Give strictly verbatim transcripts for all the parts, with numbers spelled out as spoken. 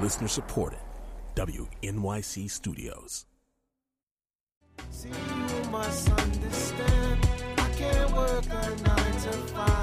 Listener supported. W N Y C Studios. See, you must understand, I can't work a nine to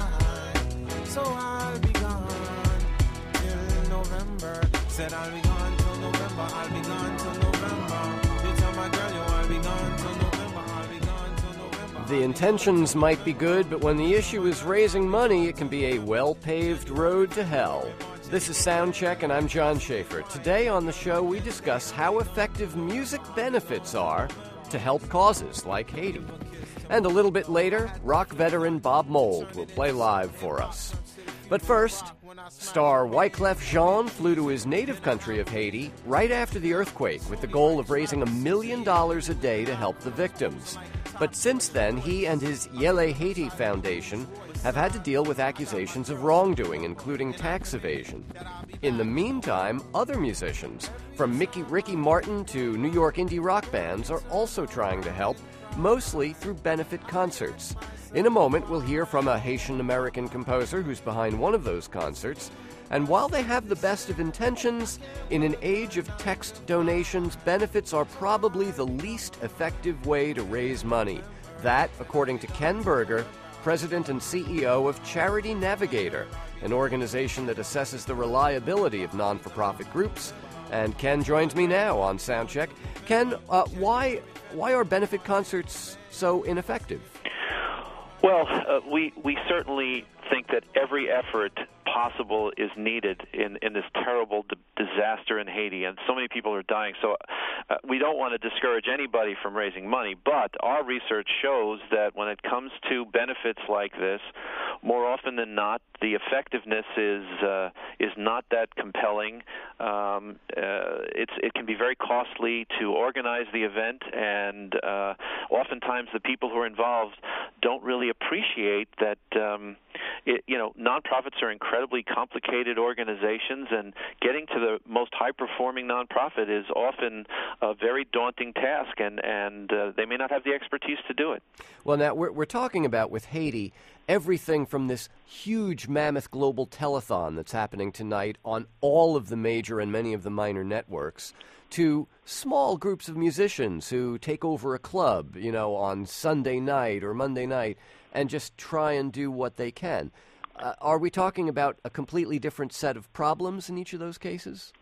five, so I'll be gone till November. Said I'll be gone till November, I'll be gone till November. You tell my girl you I'll be gone till November, I'll be gone till November. The intentions might be good, but when the issue is raising money, it can be a well-paved road to hell. This is Soundcheck, and I'm John Schaefer. Today on the show, we discuss how effective music benefits are to help causes like Haiti. And a little bit later, rock veteran Bob Mould will play live for us. But first, star Wyclef Jean flew to his native country of Haiti right after the earthquake with the goal of raising a million dollars a day to help the victims. But since then, he and his Yele Haiti Foundation have had to deal with accusations of wrongdoing, including tax evasion. In the meantime, other musicians, from Mickey, Ricky Martin to New York indie rock bands, are also trying to help, mostly through benefit concerts. In a moment, we'll hear from a Haitian-American composer who's behind one of those concerts. And while they have the best of intentions, in an age of text donations, benefits are probably the least effective way to raise money. That, according to Ken Berger, President and C E O of Charity Navigator, an organization that assesses the reliability of non-for-profit groups. And Ken joins me now on Soundcheck. Ken, uh, why why are benefit concerts so ineffective? Well, uh, we we certainly think that every effort possible is needed in, in this terrible d- disaster in Haiti, and so many people are dying. So uh, we don't want to discourage anybody from raising money, but our research shows that when it comes to benefits like this, more often than not, the effectiveness is uh, is not that compelling. Um, uh, it's it can be very costly to organize the event, and uh, oftentimes the people who are involved don't really appreciate that. Um, It, you know, nonprofits are incredibly complicated organizations, and getting to the most high-performing nonprofit is often a very daunting task, and, and uh, they may not have the expertise to do it. Well, now, we're, we're talking about, with Haiti, everything from this huge mammoth global telethon that's happening tonight on all of the major and many of the minor networks, to small groups of musicians who take over a club, you know, on Sunday night or Monday night, and just try and do what they can. Uh, are we talking about a completely different set of problems in each of those cases?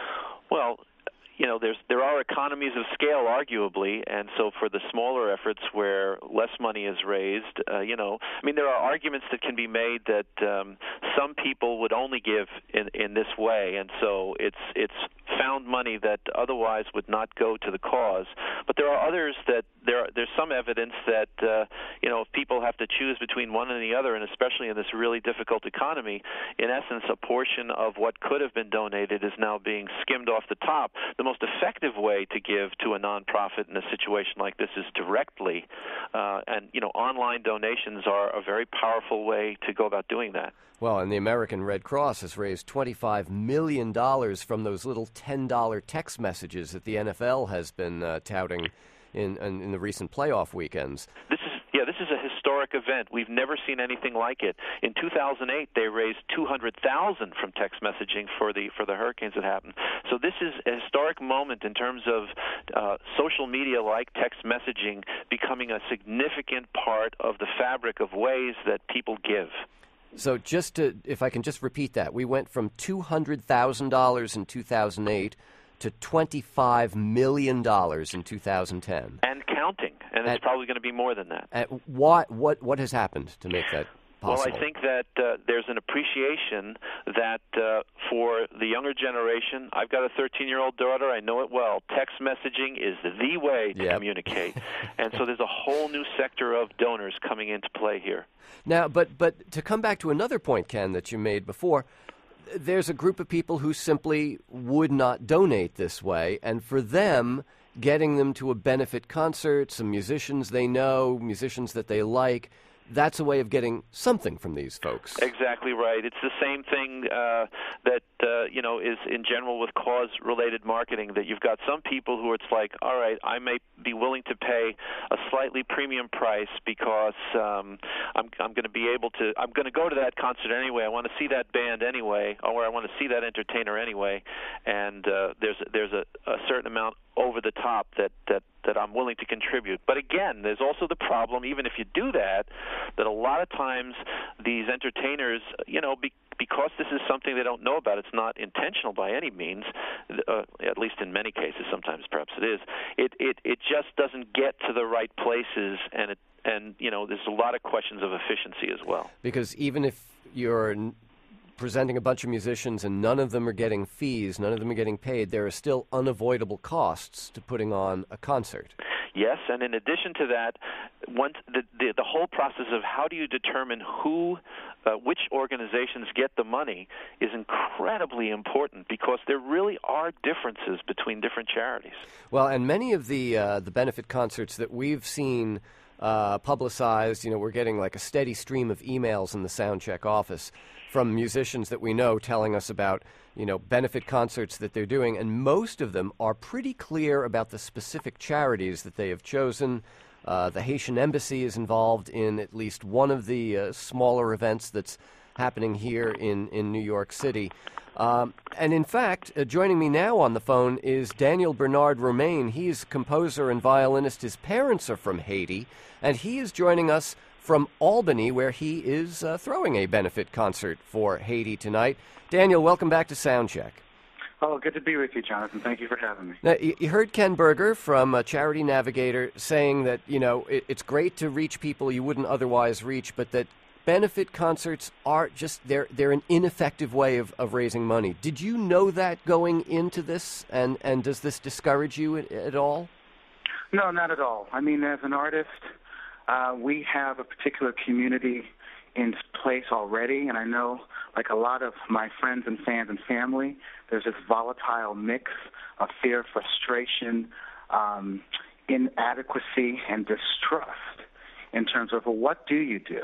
Well, you know, there's there are economies of scale, arguably, and so for the smaller efforts where less money is raised, uh, you know, I mean, there are arguments that can be made that um, some people would only give in, in this way, and so it's it's found money that otherwise would not go to the cause. But there are others that there are, there's some evidence that uh, you know, if people have to choose between one and the other, and especially in this really difficult economy, in essence, a portion of what could have been donated is now being skimmed off the top. The most effective way to give to a nonprofit in a situation like this is directly, uh, and you know, online donations are a very powerful way to go about doing that. Well, and the American Red Cross has raised twenty-five million dollars from those little ten dollar text messages that the N F L has been uh, touting in, in in the recent playoff weekends. This is yeah, this is a historic event. We've never seen anything like it. In two thousand eight, they raised two hundred thousand dollars from text messaging for the for the hurricanes that happened. So this is a historic moment in terms of uh, social media like text messaging becoming a significant part of the fabric of ways that people give. So just to, if I can just repeat that, we went from two hundred thousand dollars in two thousand eight to twenty-five million dollars in two thousand ten. And counting, and it's and, probably going to be more than that. And what, what, what has happened to make that possible? Well, I think that uh, there's an appreciation that uh, for the younger generation, I've got a thirteen-year-old daughter, I know it well, text messaging is the way to yep. communicate. And so there's a whole new sector of donors coming into play here. Now, but but to come back to another point, Ken, that you made before, there's a group of people who simply would not donate this way, and for them, getting them to a benefit concert, some musicians they know, musicians that they like, that's a way of getting something from these folks. Exactly right. It's the same thing uh, that uh, you know is in general with cause-related marketing. That you've got some people who it's like, all right, I may be willing to pay a slightly premium price because um, I'm I'm going to be able to. I'm going to go to that concert anyway. I want to see that band anyway, or I want to see that entertainer anyway. And uh, there's there's a, a certain amount over the top that, that, that I'm willing to contribute. But again, there's also the problem, even if you do that, that a lot of times these entertainers, you know, be, because this is something they don't know about, it's not intentional by any means, uh, at least in many cases, sometimes perhaps it is, it, it, it just doesn't get to the right places, and, it, and you know, there's a lot of questions of efficiency as well. Because even if you're presenting a bunch of musicians and none of them are getting fees, none of them are getting paid, there are still unavoidable costs to putting on a concert. Yes, and in addition to that, once the, the, the whole process of how do you determine who, uh, which organizations get the money is incredibly important because there really are differences between different charities. Well, and many of the uh, the benefit concerts that we've seen uh, publicized, you know, we're getting like a steady stream of emails in the Soundcheck office from musicians that we know telling us about, you know, benefit concerts that they're doing, and most of them are pretty clear about the specific charities that they have chosen. Uh, the Haitian Embassy is involved in at least one of the uh, smaller events that's happening here in, in New York City. Um, and in fact, uh, joining me now on the phone is Daniel Bernard Romain. He's composer and violinist. His parents are from Haiti, and he is joining us from Albany, where he is uh, throwing a benefit concert for Haiti tonight. Daniel, welcome back to Soundcheck. Oh, good to be with you, Jonathan. Thank you for having me. Now, you heard Ken Berger from uh, Charity Navigator saying that, you know, it, it's great to reach people you wouldn't otherwise reach, but that benefit concerts are just, they're they're an ineffective way of, of raising money. Did you know that going into this, and, and does this discourage you at, at all? No, not at all. I mean, as an artist, Uh, we have a particular community in place already, and I know, like a lot of my friends and fans and family, there's this volatile mix of fear, frustration, um, inadequacy, and distrust in terms of, well, what do you do?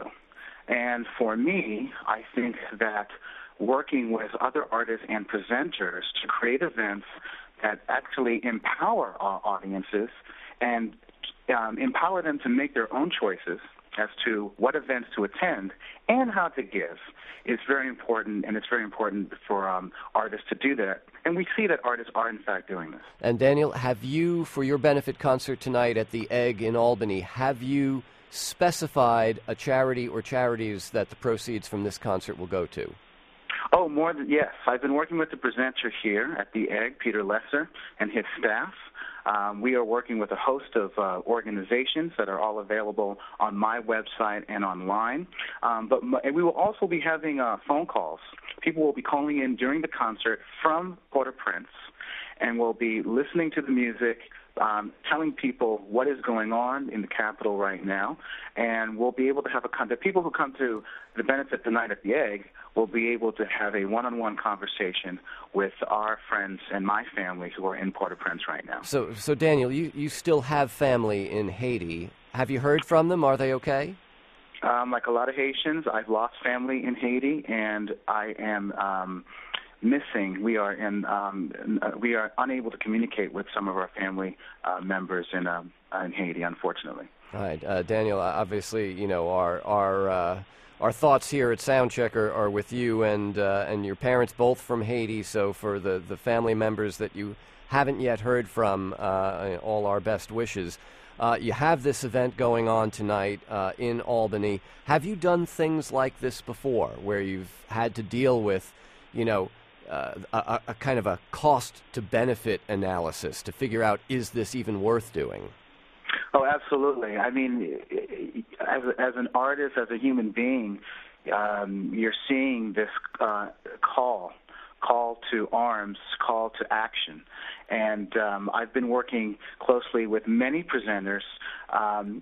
And for me, I think that working with other artists and presenters to create events that actually empower our audiences and Um, empower them to make their own choices as to what events to attend and how to give is very important, and it's very important for um, artists to do that. And we see that artists are, in fact, doing this. And Daniel, have you, for your benefit concert tonight at the Egg in Albany, have you specified a charity or charities that the proceeds from this concert will go to? Oh, more than, yes. I've been working with the presenter here at the Egg, Peter Lesser, and his staff. Um, we are working with a host of uh, organizations that are all available on my website and online. Um, but m- and we will also be having uh, phone calls. People will be calling in during the concert from Port-au-Prince, and we'll be listening to the music, um, telling people what is going on in the capital right now, and we'll be able to have a con- the people who come to the benefit tonight at the Egg will be able to have a one-on-one conversation with our friends and my family who are in Port-au-Prince right now. So, so Daniel, you, you still have family in Haiti. Have you heard from them? Are they okay? Um, like a lot of Haitians, I've lost family in Haiti, and I am um, missing. We are in. Um, we are unable to communicate with some of our family uh, members in um, in Haiti, unfortunately. All right, uh, Daniel. Obviously, you know our our uh, our thoughts here at Soundcheck are, are with you and uh, and your parents, both from Haiti. So for the, the family members that you haven't yet heard from, uh, all our best wishes. Uh, you have this event going on tonight uh, in Albany. Have you done things like this before, where you've had to deal with, you know, uh, a, a kind of a cost-to-benefit analysis to figure out, is this even worth doing? Oh, absolutely. I mean, as a, as an artist, as a human being, um, you're seeing this uh, call. call to arms, call to action. And um, I've been working closely with many presenters um,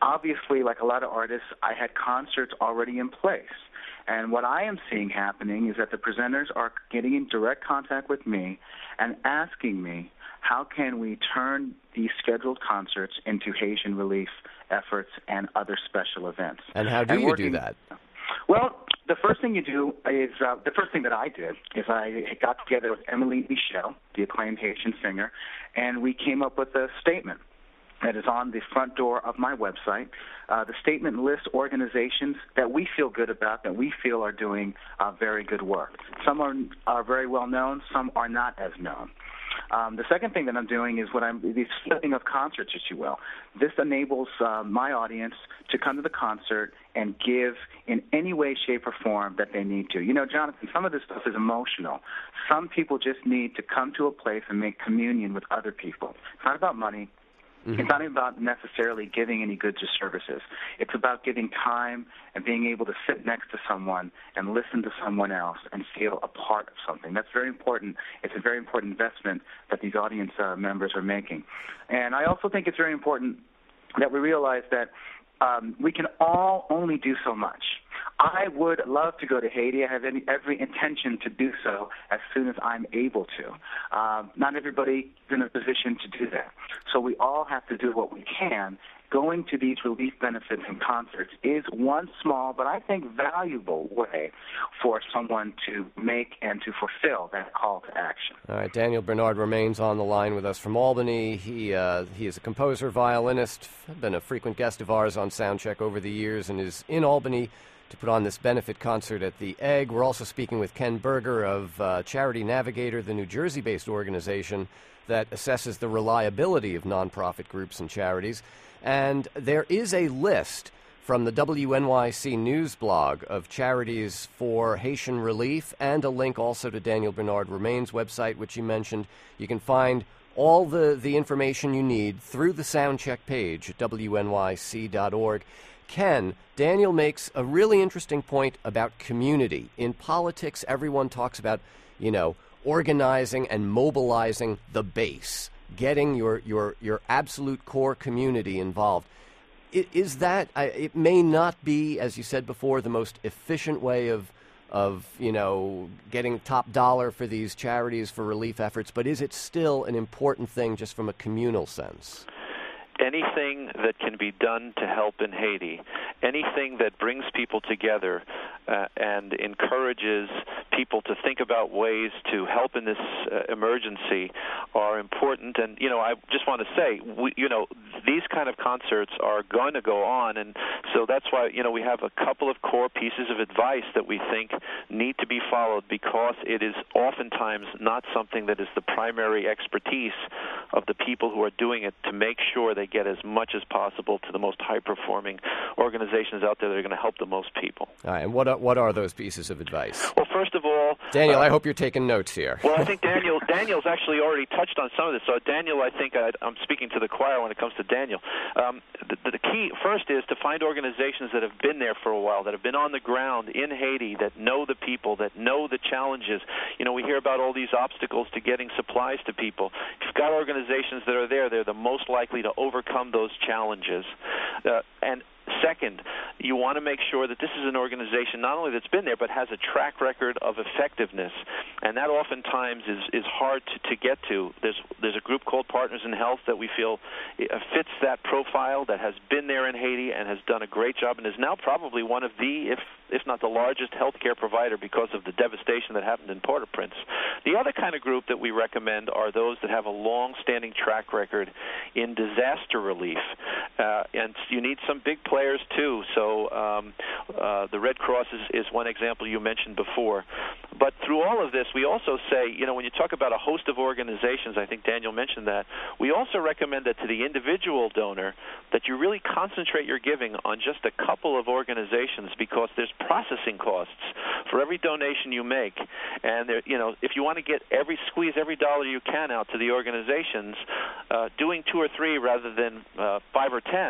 obviously, like a lot of artists, I had concerts already in place. And what I am seeing happening is that the presenters are getting in direct contact with me and asking me, how can we turn these scheduled concerts into Haitian relief efforts and other special events? And how do and you working, do that? Well, the first thing you do is, uh, the first thing that I did is I got together with Emily Michel, the acclaimed Haitian singer, and we came up with a statement that is on the front door of my website. Uh, the statement lists organizations that we feel good about, that we feel are doing uh, very good work. Some are, are very well known, some are not as known. Um, the second thing that I'm doing is what I'm the flipping of concerts, if you will. This enables uh, my audience to come to the concert and give in any way, shape, or form that they need to. You know, Jonathan, some of this stuff is emotional. Some people just need to come to a place and make communion with other people. It's not about money. Mm-hmm. It's not about necessarily giving any goods or services. It's about giving time and being able to sit next to someone and listen to someone else and feel a part of something. That's very important. It's a very important investment that these audience uh, members are making. And I also think it's very important that we realize that um, we can all only do so much. I would love to go to Haiti. I have any, every intention to do so as soon as I'm able to. Um, not everybody is in a position to do that. So we all have to do what we can. Going to these relief benefits and concerts is one small but I think valuable way for someone to make and to fulfill that call to action. All right, Daniel Bernard remains on the line with us from Albany. He uh, he is a composer, violinist, been a frequent guest of ours on Soundcheck over the years, and is in Albany to put on this benefit concert at the Egg. We're also speaking with Ken Berger of uh, Charity Navigator, the New Jersey-based organization that assesses the reliability of nonprofit groups and charities. And there is a list from the W N Y C News blog of charities for Haitian relief, and a link also to Daniel Bernard Remain's website, which you mentioned. You can find all the, the information you need through the Soundcheck page at W N Y C dot org. Ken, Daniel makes a really interesting point about community. In politics, everyone talks about, you know, organizing and mobilizing the base, getting your your, your absolute core community involved. It, is that, it may not be, as you said before, the most efficient way of, of, you know, getting top dollar for these charities for relief efforts, but is it still an important thing just from a communal sense? Anything that can be done to help in Haiti, anything that brings people together uh, and encourages people to think about ways to help in this uh, emergency are important. And, you know, I just want to say, we, you know, these kind of concerts are going to go on, and so that's why, you know, we have a couple of core pieces of advice that we think need to be followed, because it is oftentimes not something that is the primary expertise of the people who are doing it, to make sure they get as much as possible to the most high-performing organizations out there that are going to help the most people. All right, and what are, what are those pieces of advice? Well, first of all... Daniel, uh, I hope you're taking notes here. Well, I think Daniel Daniel's actually already touched on some of this. So, Daniel, I think I, I'm speaking to the choir when it comes to Daniel. Um, the, the key, first, is to find organizations that have been there for a while, that have been on the ground in Haiti, that know the people, that know the challenges. You know, we hear about all these obstacles to getting supplies to people. If you've got organizations that are there, they're the most likely to overcome those challenges. Uh, and second, you want to make sure that this is an organization not only that's been there, but has a track record of effectiveness. And that oftentimes is, is hard to, to get to. There's there's a group called Partners in Health that we feel fits that profile, that has been there in Haiti and has done a great job, and is now probably one of the, if if not the largest healthcare provider, because of the devastation that happened in Port-au-Prince. The other kind of group that we recommend are those that have a long-standing track record in disaster relief. Uh, and you need some big players, too. So um, uh, the Red Cross is, is one example you mentioned before. But through all of this, we also say, you know, when you talk about a host of organizations, I think Daniel mentioned that, we also recommend that to the individual donor that you really concentrate your giving on just a couple of organizations, because there's processing costs for every donation you make. And, there, you know, if you want to get every, squeeze every dollar you can out to the organizations, uh, doing two or three rather than uh, five or ten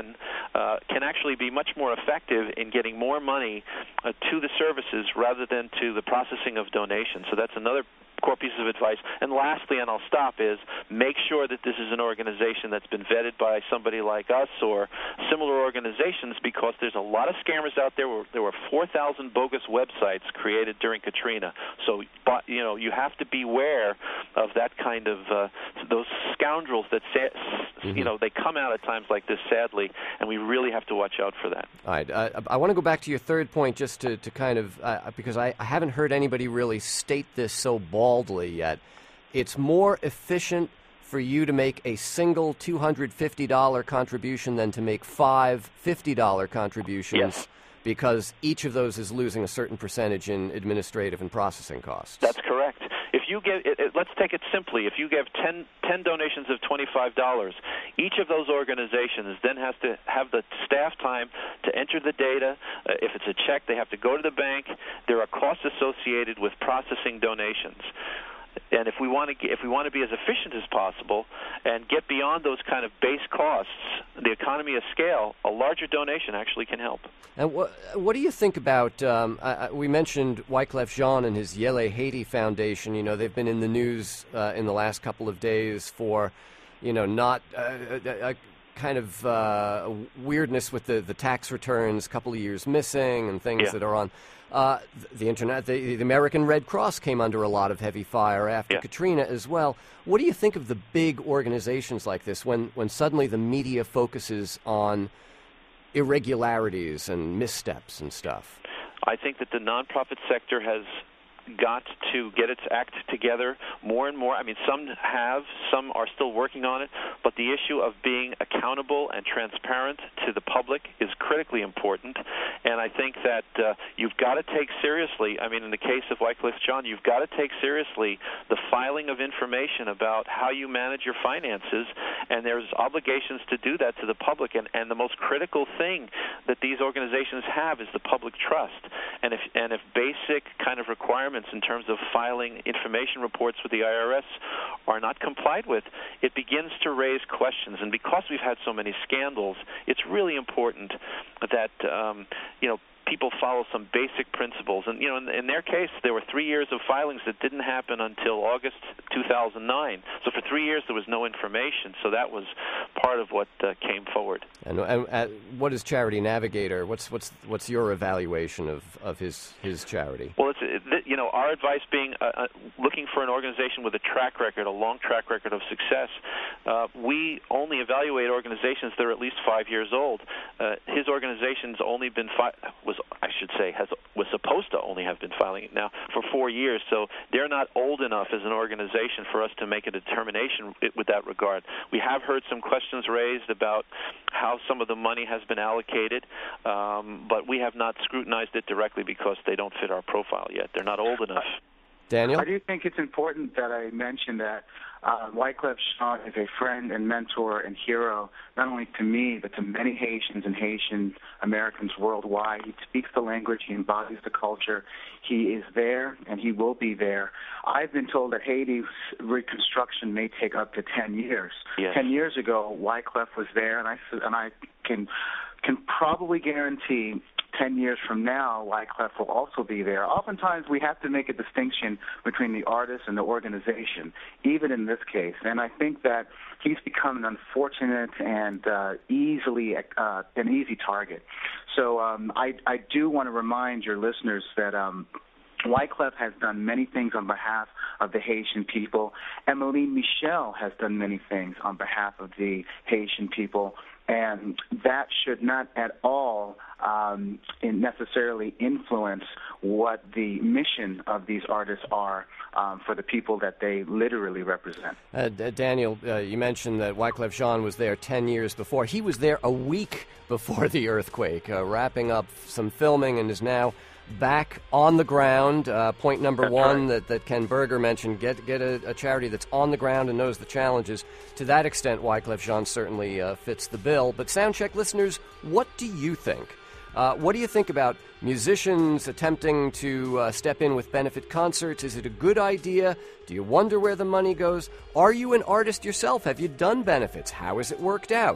uh, can actually be much more effective in getting more money uh, to the services rather than to the processing of donations. So that's another core piece of advice. And lastly, and I'll stop, is make sure that this is an organization that's been vetted by somebody like us or similar organizations, because there's a lot of scammers out there. There were four thousand bogus websites created during Katrina. So, you know, you have to beware of that kind of, uh, those scoundrels that, mm-hmm. you know, they come out at times like this, sadly, and we really have to watch out for that. All right. Uh, I want to go back to your third point just to, to kind of, uh, because I, I haven't heard anybody really state this so baldly yet. It's more efficient for you to make a single two hundred fifty dollars contribution than to make five fifty dollars contributions, yes. because each of those is losing a certain percentage in administrative and processing costs. That's correct. If you give, it, it, let's take it simply. If you give ten, ten donations of twenty-five dollars, each of those organizations then has to have the staff time to enter the data. Uh, if it's a check, they have to go to the bank. There are costs associated with processing donations. And if we want to if we want to be as efficient as possible and get beyond those kind of base costs, the economy of scale, a larger donation actually can help. And what what do you think about? Um, uh, we mentioned Wyclef Jean and his Yele Haiti Foundation. You know, they've been in the news uh, in the last couple of days for, you know, not uh, a, a kind of uh, weirdness with the, the tax returns, a couple of years missing, and things yeah. that are on. Uh, the internet, the, the American Red Cross came under a lot of heavy fire after yeah. Katrina as well. What do you think of the big organizations like this when, when suddenly the media focuses on irregularities and missteps and stuff? I think that the nonprofit sector has got to get its act together more and more. I mean, some have, some are still working on it, but the issue of being accountable and transparent to the public is critically important. And I think that uh, you've got to take seriously, I mean, in the case of Wyclef Jean, you've got to take seriously the filing of information about how you manage your finances, and there's obligations to do that to the public. And, and the most critical thing that these organizations have is the public trust. And if, and if basic kind of requirements in terms of filing information reports with the I R S are not complied with, it begins to raise questions. And because we've had so many scandals, it's really important that, um, you know, people follow some basic principles. And, you know, in, in their case, there were three years of filings that didn't happen until August two thousand nine. So for three years, there was no information. So that was part of what uh, came forward. And, and uh, what is Charity Navigator? What's what's what's your evaluation of, of his his charity? Well, it's it, you know, our advice being uh, uh, looking for an organization with a track record, a long track record of success. Uh, we only evaluate organizations that are at least five years old. Uh, his organization's only been fi- was I should say has was supposed to only have been filing it now for four years. So they're not old enough as an organization for us to make a determination with that regard. We have heard some questions raised about how some of the money has been allocated, um, but we have not scrutinized it directly because they don't fit our profile yet. They're not old enough. Daniel? I do think it's important that I mention that uh, Wyclef Jean is a friend and mentor and hero, not only to me, but to many Haitians and Haitian Americans worldwide. He speaks the language. He embodies the culture. He is there, and he will be there. I've been told that Haiti's reconstruction may take up to ten years. Yes. Ten years ago, Wyclef was there, and I, and I can can probably guarantee ten years from now, Wyclef will also be there. Oftentimes, we have to make a distinction between the artist and the organization, even in this case. And I think that he's become an unfortunate and uh, easily uh, an easy target. So um, I, I do want to remind your listeners that um, Wyclef has done many things on behalf of the Haitian people. Emily Michel has done many things on behalf of the Haitian people. And that should not at all um, necessarily influence what the mission of these artists are um, for the people that they literally represent. Uh, D- Daniel, uh, you mentioned that Wyclef Jean was there ten years before. He was there a week before the earthquake, uh, wrapping up some filming, and is now back on the ground. Uh, point number That's one right. that, that Ken Berger mentioned, get get a, a charity that's on the ground and knows the challenges. To that extent, Wyclef Jean certainly uh, fits the bill. But Soundcheck listeners, what do you think? Uh, what do you think about musicians attempting to uh, step in with benefit concerts? Is it a good idea? Do you wonder where the money goes? Are you an artist yourself? Have you done benefits? How has it worked out?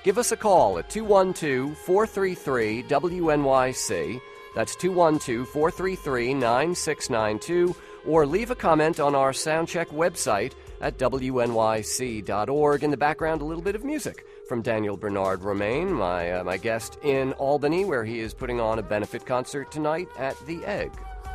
Give us a call at two one two, four three three, W N Y C. That's two one two, four three three, nine six nine two. Or leave a comment on our Soundcheck website at W N Y C dot org. In the background, a little bit of music from Daniel Bernard Romain, my, uh, my guest in Albany, where he is putting on a benefit concert tonight at The Egg.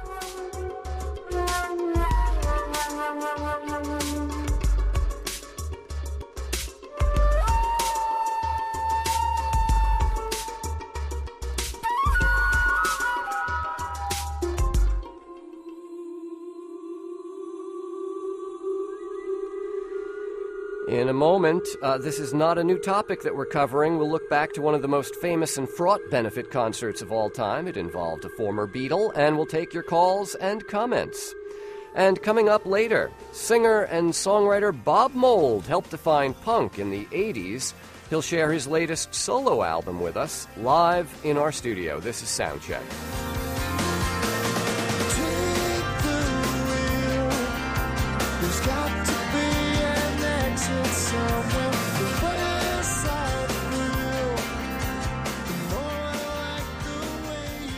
In a moment, uh, this is not a new topic that we're covering. We'll look back to one of the most famous and fraught benefit concerts of all time. It involved a former Beatle, and we'll take your calls and comments. And coming up later, singer and songwriter Bob Mould helped define punk in the eighties. He'll share his latest solo album with us, live in our studio. This is Soundcheck. Take the wheel. There's got to be an exit somewhere. The worse I feel, the more I like the way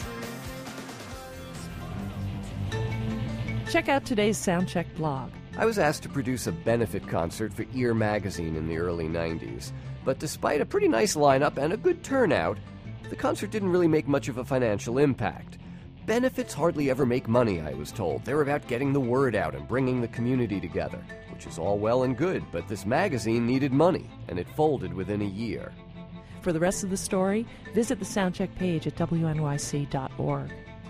you drink. Check out today's Soundcheck blog. I was asked to produce a benefit concert for Ear magazine in the early nineties. But despite a pretty nice lineup and a good turnout, the concert didn't really make much of a financial impact. Benefits hardly ever make money, I was told. They're about getting the word out and bringing the community together, which is all well and good, but this magazine needed money, and it folded within a year. For the rest of the story, visit the Soundcheck page at W N Y C dot org.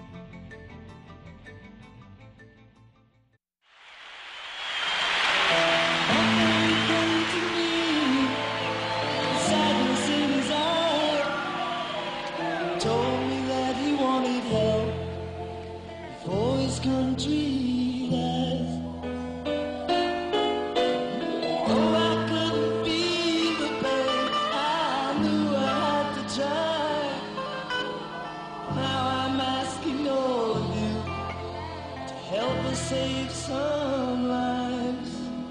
Save some lives.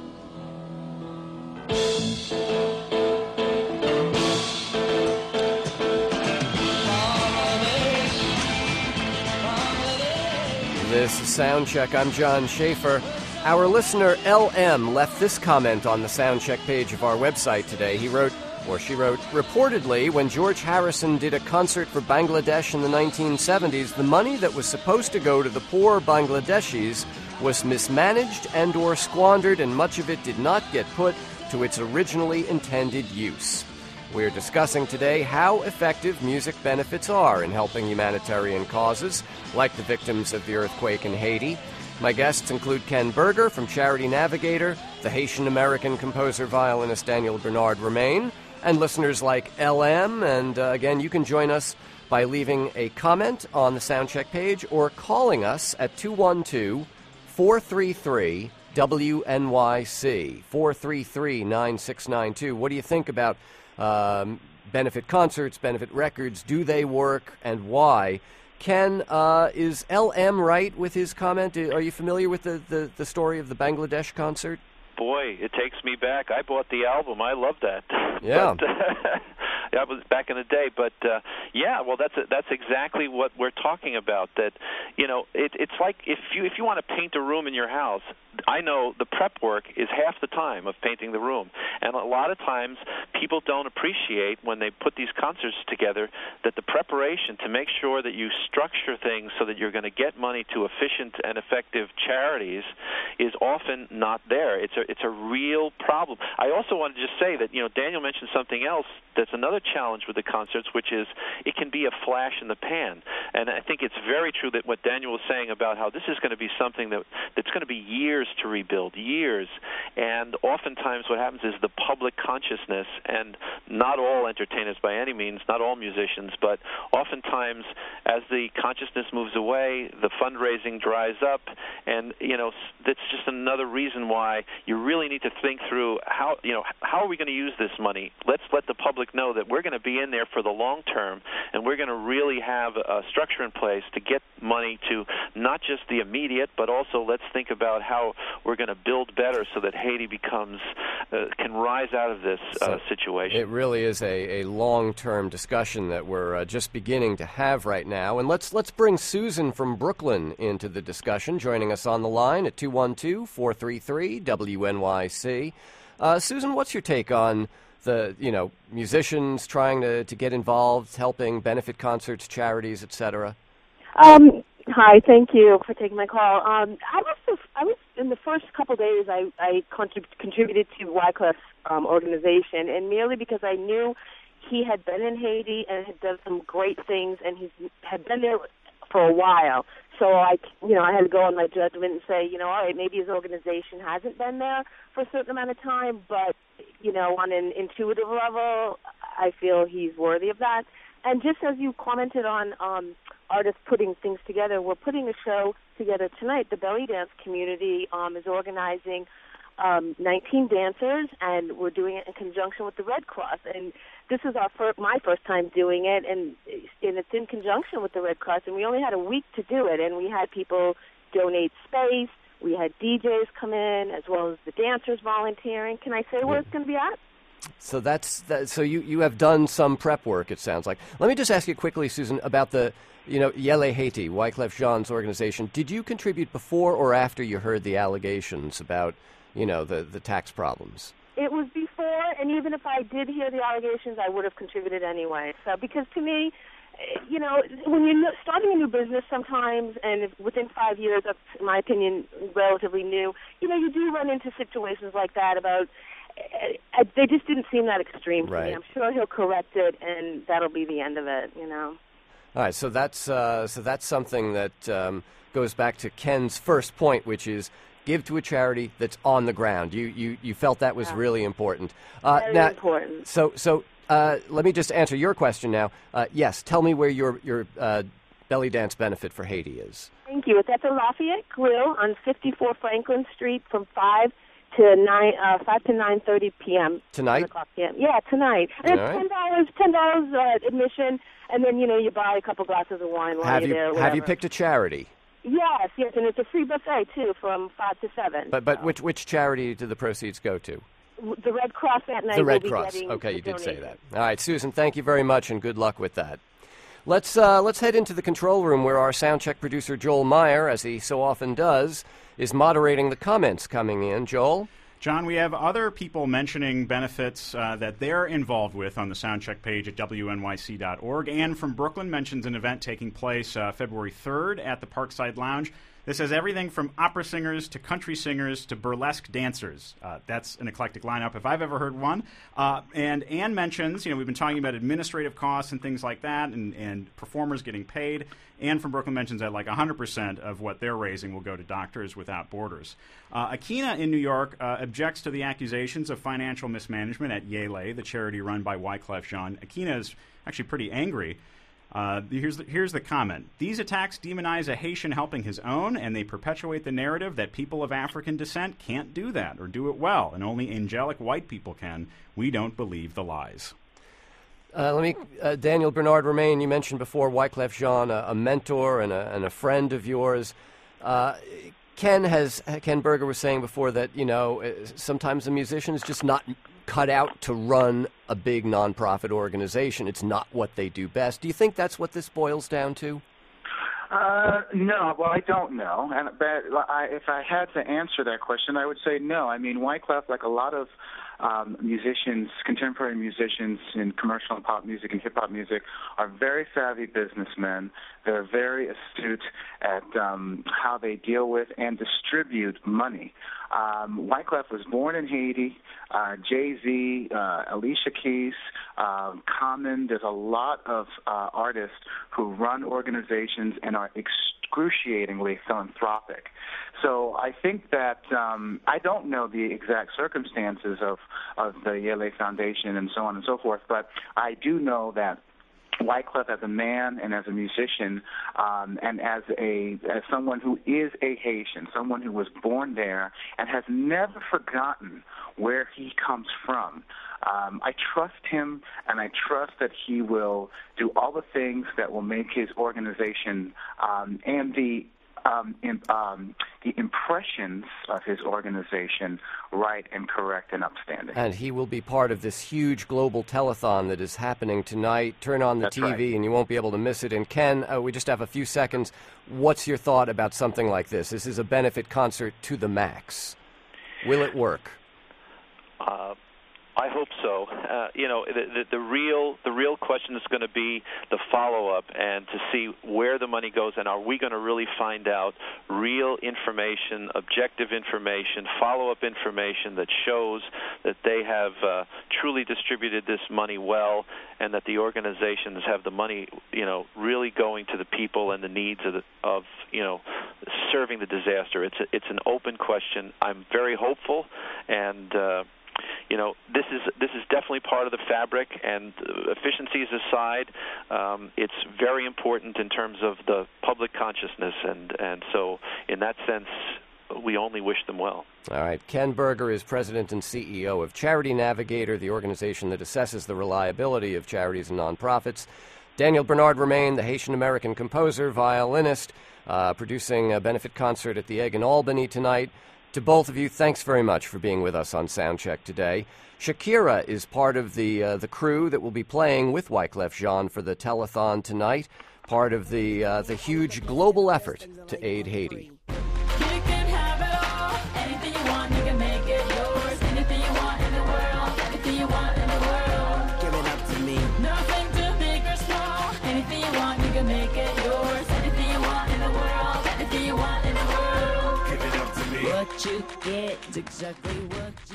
This is Soundcheck. I'm John Schaefer. Our listener L M left this comment on the Soundcheck page of our website today. He wrote, or she wrote, reportedly, when George Harrison did a concert for Bangladesh in the nineteen seventies, the money that was supposed to go to the poor Bangladeshis was mismanaged and or squandered, and much of it did not get put to its originally intended use. We're discussing today how effective music benefits are in helping humanitarian causes, like the victims of the earthquake in Haiti. My guests include Ken Berger from Charity Navigator, the Haitian-American composer-violinist Daniel Bernard Romain, and listeners like L M. And uh, again, you can join us by leaving a comment on the Soundcheck page or calling us at two one two, four three three, W N Y C, four three three, nine six nine two. What do you think about um, benefit concerts, benefit records? Do they work, and why? Ken, uh, is L M right with his comment? Are you familiar with the, the, the story of the Bangladesh concert? Boy, it takes me back. I bought the album. I love that. Yeah. But, uh, that was back in the day. But, uh, yeah, well, that's that's exactly what we're talking about. That, you know, it, it's like if you if you want to paint a room in your house, I know the prep work is half the time of painting the room. And a lot of times people don't appreciate when they put these concerts together that the preparation to make sure that you structure things so that you're going to get money to efficient and effective charities is often not there. It's a it's a real problem. I also want to just say that, you know, Daniel mentioned something else that's another challenge with the concerts, which is it can be a flash in the pan. And I think it's very true that what Daniel was saying about how this is going to be something that that's going to be years to rebuild, years. And oftentimes what happens is the public consciousness, and not all entertainers by any means, not all musicians, but oftentimes as the consciousness moves away, the fundraising dries up, and, you know, that's just another reason why you really need to think through how, you know, how are we going to use this money? Let's let the public know that we're going to be in there for the long term, and we're going to really have a structure in place to get money to not just the immediate, but also let's think about how we're going to build better so that Haiti becomes uh, can rise out of this uh, So situation. It really is a, a long-term discussion that we're uh, just beginning to have right now. And let's let's bring Susan from Brooklyn into the discussion, joining us on the line at two one two, four three three, W N Y C. Uh, Susan, what's your take on the, you know, musicians trying to, to get involved, helping benefit concerts, charities, et cetera? Um, hi, thank you for taking my call. Um, I was the, I was in the first couple of days. I I contrib- contributed to Wyclef's um, organization, and merely because I knew he had been in Haiti and had done some great things, and he had been there for a while. So I, you know, I had to go on my judgment and say, you know, all right, maybe his organization hasn't been there for a certain amount of time, but you know, on an intuitive level, I feel he's worthy of that. And just as you commented on um, artists putting things together, we're putting a show together tonight. The belly dance community um, is organizing um, nineteen dancers, and we're doing it in conjunction with the Red Cross. And this is our first, my first time doing it, and, and it's in conjunction with the Red Cross. And we only had a week to do it, and we had people donate space. We had D Js come in, as well as the dancers volunteering. Can I say where it's going to be at? So that's that, so you, you have done some prep work, it sounds like. Let me just ask you quickly, Susan, about the, you know, Yele Haiti, Wyclef Jean's organization. Did you contribute before or after you heard the allegations about, you know, the, the tax problems? It was before, and even if I did hear the allegations, I would have contributed anyway. So, because to me, you know, when you're starting a new business sometimes, and if within five years, that's, in my opinion, relatively new, you know, you do run into situations like that about, uh, they just didn't seem that extreme to right. me. I'm sure he'll correct it, and that'll be the end of it, you know. All right, so that's, uh, so that's something that um, goes back to Ken's first point, which is give to a charity that's on the ground. You you, you felt that was yeah. really important. Uh, Very now, important. So, so Uh, let me just answer your question now. Uh, yes, tell me where your your uh, belly dance benefit for Haiti is. Thank you. It's at the Lafayette Grill on fifty-four Franklin Street from five to nine uh, five to nine thirty p.m. Tonight? p.m. Yeah, tonight. And All it's right. ten dollars ten dollars uh, admission, and then you know you buy a couple glasses of wine while Have you're you there. have Whatever. you picked a charity? Yes, yes, and it's a free buffet too from five to seven. But but so. which which charity do the proceeds go to? The Red Cross that night. The Red will Cross. Be Okay, you did donation. say that. All right, Susan, thank you very much, and good luck with that. Let's uh, let's head into the control room where our soundcheck producer Joel Meyer, as he so often does, is moderating the comments coming in. Joel? John, we have other people mentioning benefits uh, that they're involved with on the Soundcheck page at W N Y C dot org. Ann from Brooklyn mentions an event taking place uh, February third at the Parkside Lounge. This has everything from opera singers to country singers to burlesque dancers. Uh, that's an eclectic lineup if I've ever heard one. Uh, and Ann mentions, you know, we've been talking about administrative costs and things like that and, and performers getting paid. Ann from Brooklyn mentions that like one hundred percent of what they're raising will go to Doctors Without Borders. Uh, Akina in New York uh, objects to the accusations of financial mismanagement at Yele, the charity run by Wyclef Jean. Akina is actually pretty angry. Uh, here's, the, here's the comment. These attacks demonize a Haitian helping his own, and they perpetuate the narrative that people of African descent can't do that or do it well, and only angelic white people can. We don't believe the lies. Uh, let me, uh, Daniel Bernard Romain, you mentioned before Wyclef Jean, a, a mentor and a, and a friend of yours. Uh, Ken has Ken Berger was saying before that, you know, sometimes a musician is just not cut out to run a big nonprofit organization. It's not what they do best. Do you think that's what this boils down to? Uh, no, well, I don't know. And but I, if I had to answer that question, I would say no. I mean, Wyclef, like a lot of um, musicians, contemporary musicians in commercial and pop music and hip-hop music, are very savvy businessmen. They're very astute at um, how they deal with and distribute money. Um, Wyclef was born in Haiti. Uh, Jay-Z, uh, Alicia Keys, uh, Common. There's a lot of uh, artists who run organizations and are excruciatingly philanthropic. So I think that um, I don't know the exact circumstances of, of the Yele Foundation and so on and so forth, but I do know that Wyclef as a man and as a musician um, and as a as someone who is a Haitian, someone who was born there and has never forgotten where he comes from. Um, I trust him, and I trust that he will do all the things that will make his organization um, and the Um, in, um, the expressions of his organization right and correct and upstanding. And he will be part of this huge global telethon that is happening tonight. Turn on the That's T V right. and you won't be able to miss it. And Ken, uh, we just have a few seconds. What's your thought about something like this? This is a benefit concert to the max. Will it work? Uh, I hope so. Uh, you know, the, the, the real the real question is going to be the follow-up and to see where the money goes, and are we going to really find out real information, objective information, follow-up information that shows that they have uh, truly distributed this money well, and that the organizations have the money, you know, really going to the people and the needs of, the, of you know, serving the disaster. It's a, it's an open question. I'm very hopeful, and uh, You know, this is this is definitely part of the fabric, and uh, efficiencies aside, um, it's very important in terms of the public consciousness, and, and so in that sense, we only wish them well. All right. Ken Berger is president and C E O of Charity Navigator, the organization that assesses the reliability of charities and nonprofits. Daniel Bernard Romain, the Haitian-American composer, violinist, uh, producing a benefit concert at the Egg in Albany tonight. To both of you, thanks very much for being with us on Soundcheck today. Shakira is part of the uh, the crew that will be playing with Wyclef Jean for the telethon tonight, part of the uh, the huge global effort to aid Haiti. What you get is exactly what you